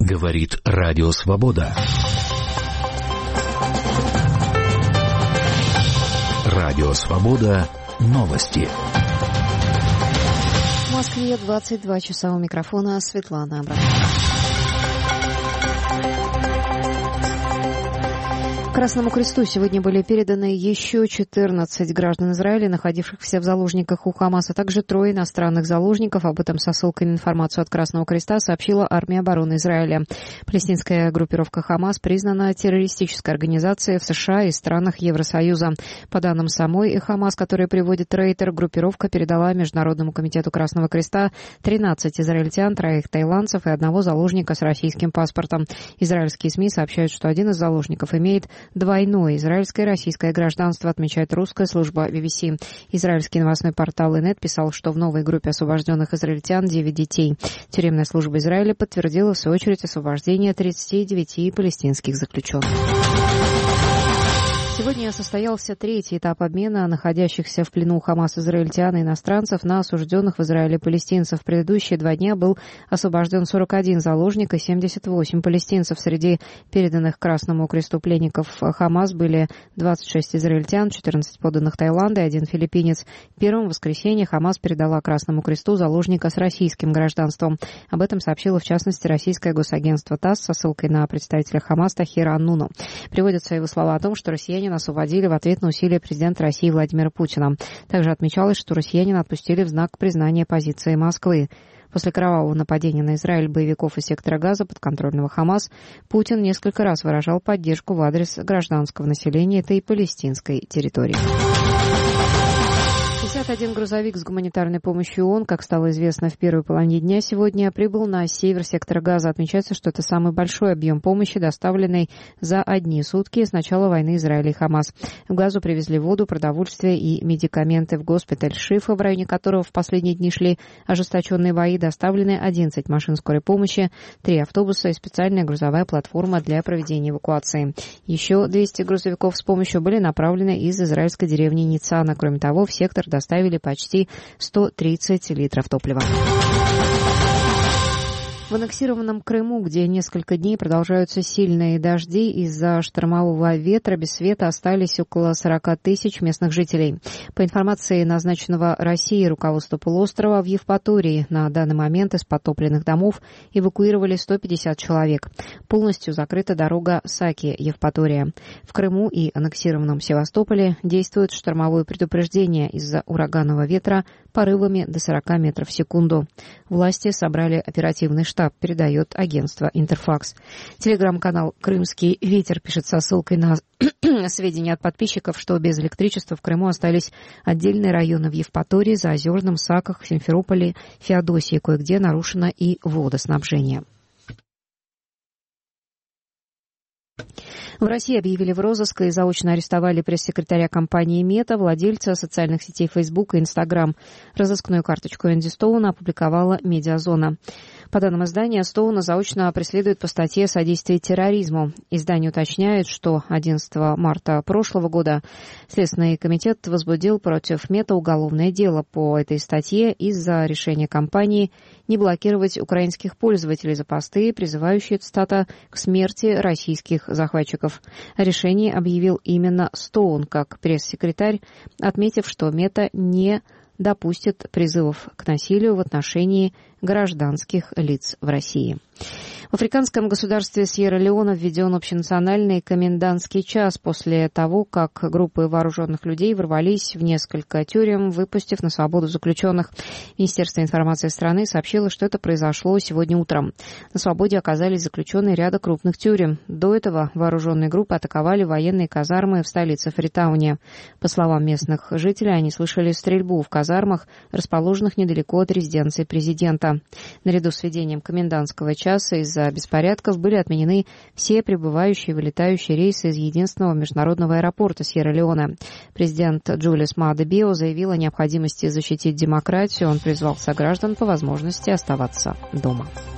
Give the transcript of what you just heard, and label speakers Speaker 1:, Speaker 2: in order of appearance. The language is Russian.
Speaker 1: Говорит Радио Свобода. Радио Свобода. Новости.
Speaker 2: В Москве 22 часа, у микрофона Светлана Абрамова. Красному Кресту сегодня были переданы еще 14 граждан Израиля, находившихся в заложниках у Хамаса, а также 3 иностранных заложников. Об этом со ссылкой на информацию от Красного Креста сообщила Армия обороны Израиля. Палестинская группировка Хамас признана террористической организацией в США и странах Евросоюза. По данным самой Хамас, которая приводит Рейтер, группировка передала Международному комитету Красного Креста 13 израильтян, 3 таиландцев и 1 заложника с российским паспортом. Израильские СМИ сообщают, что один из заложников имеет двойное израильское и российское гражданство, отмечает русская служба BBC. Израильский новостной портал Инет писал, что в новой группе освобожденных израильтян 9 детей. Тюремная служба Израиля подтвердила в свою очередь освобождение 39 палестинских заключенных. Сегодня состоялся 3-й этап обмена находящихся в плену Хамас израильтян и иностранцев на осужденных в Израиле палестинцев. В предыдущие 2 дня был освобожден 41 заложник и 78 палестинцев. Среди переданных Красному Кресту пленников Хамас были 26 израильтян, 14 подданных Таиланда и 1 филиппинец. В первом воскресенье Хамас передала Красному Кресту заложника с российским гражданством. Об этом сообщило в частности российское госагентство ТАСС со ссылкой на представителя Хамас Тахира Аннуну. Приводятся его слова о том, что россияне освободили в ответ на усилия президента России Владимира Путина. Также отмечалось, что россиянин отпустили в знак признания позиции Москвы. После кровавого нападения на Израиль боевиков из сектора Газа подконтрольного Хамас Путин несколько раз выражал поддержку в адрес гражданского населения этой палестинской территории. 51 грузовик с гуманитарной помощью ООН, как стало известно в первой половине дня сегодня, прибыл на север сектора Газа. Отмечается, что это самый большой объем помощи, доставленный за одни сутки с начала войны Израиля и Хамас. В Газу привезли воду, продовольствие и медикаменты. В госпиталь Шифа, в районе которого в последние дни шли ожесточенные бои, доставлены 11 машин скорой помощи, 3 автобуса и специальная грузовая платформа для проведения эвакуации. Еще 200 грузовиков с помощью были направлены из израильской деревни Ницана. Кроме того, в сектор доставили почти 130 литров топлива. В аннексированном Крыму, где несколько дней продолжаются сильные дожди, из-за штормового ветра без света остались около 40 тысяч местных жителей. По информации назначенного Россией руководства полуострова, в Евпатории на данный момент из подтопленных домов эвакуировали 150 человек. Полностью закрыта дорога Саки-Евпатория. В Крыму и аннексированном Севастополе действует штормовое предупреждение из-за ураганного ветра порывами до 40 метров в секунду. Власти собрали оперативный штаб, передает агентство «Интерфакс». Телеграм-канал «Крымский ветер» пишет со ссылкой на сведения от подписчиков, что без электричества в Крыму остались отдельные районы в Евпатории, Заозерном, Саках, Симферополе, Феодосии. Кое-где нарушено и водоснабжение. В России объявили в розыск и заочно арестовали пресс-секретаря компании «Мета», владельца социальных сетей Facebook и Instagram. Разыскную карточку Энди Стоуна опубликовала «Медиазона». По данным издания, Стоуна заочно преследует по статье «Содействие терроризму». Издание уточняет, что 11 марта прошлого года Следственный комитет возбудил против Мета уголовное дело по этой статье из-за решения компании не блокировать украинских пользователей за посты, призывающие, цитата, к смерти российских захватчиков. Решение объявил именно Стоун как пресс-секретарь, отметив, что Мета не допустит призывов к насилию в отношении гражданских лиц в России. В африканском государстве Сьерра-Леоне введен общенациональный комендантский час после того, как группы вооруженных людей ворвались в несколько тюрем, выпустив на свободу заключенных. Министерство информации страны сообщило, что это произошло сегодня утром. На свободе оказались заключенные ряда крупных тюрем. До этого вооруженные группы атаковали военные казармы в столице Фритауне. По словам местных жителей, они слышали стрельбу в казармах, расположенных недалеко от резиденции президента. Наряду с введением комендантского часа из-за беспорядков были отменены все прибывающие и вылетающие рейсы из единственного международного аэропорта Сьерра-Леоне. Президент Джулиус Маада Био заявил о необходимости защитить демократию. Он призвал сограждан по возможности оставаться дома.